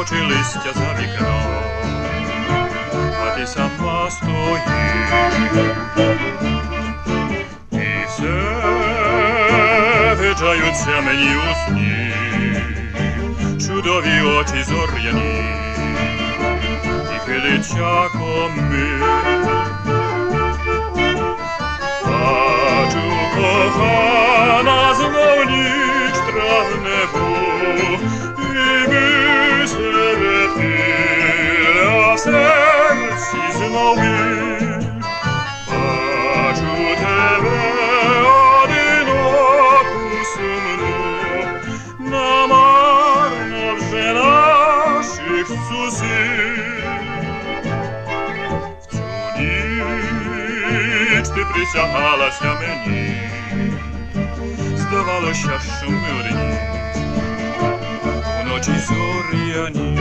шепоче листя за вікном, а ти сама стоїш, і все виджаються мені у сні, чудові очі зоряні, і хилиться комир. Бачу, кохана, знов ніч травневу, і ми серед хвиля в серці знов біль. Бачу тебе одиноку сумну, намарно вже наших зусиль. В цю ніч ти присягалася мені, здавалося, що ми одні уночі зоряні.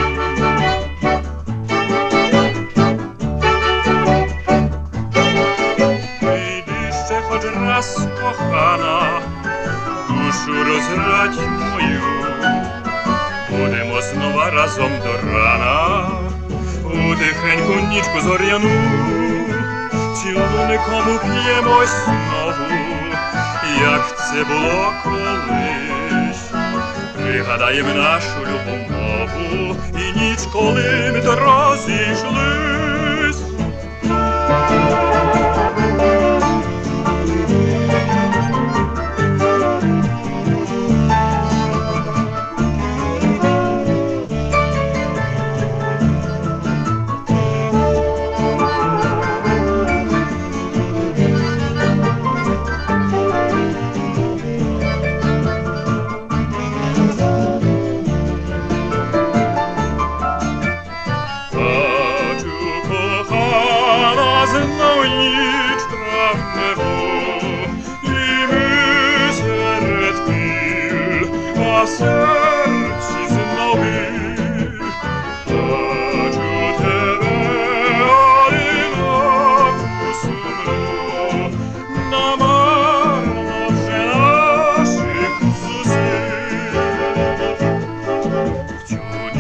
Прийди ще хоч раз, кохана, душу розрадь мою, будемо знова разом до рана, у тихеньку нічку зоряну, цілуником уп'ємось знову, як це було колись. Пригадаєм нашу любу мову і ніч, коли ми то розійшлись. Знов ніч травневу, і ми серед хвиль, а в серці знов біль. Бачу тебе одиноку сумну, намарно вже наших зусиль. В цю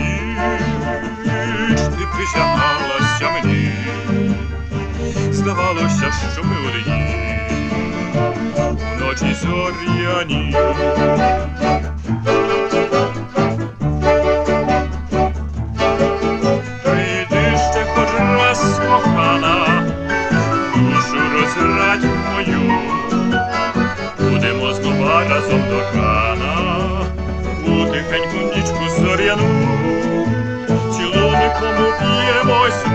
ніч ти присягалася мені, здавалося, що ми одні уночі зоряні. Прийди ще хоч раз, кохана, душу розрадь мою, будемо знова разом до рана, у тихеньку нічку зоряну, цілуником уп'ємось